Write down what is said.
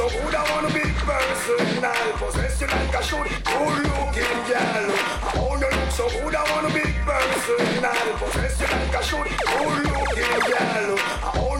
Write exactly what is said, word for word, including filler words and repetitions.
so good, I want to be personal. Possess you like a shoot, good looking girl. Oh, you look so good, I want to be personal. Possess you like a shoot, good looking girl. Oh,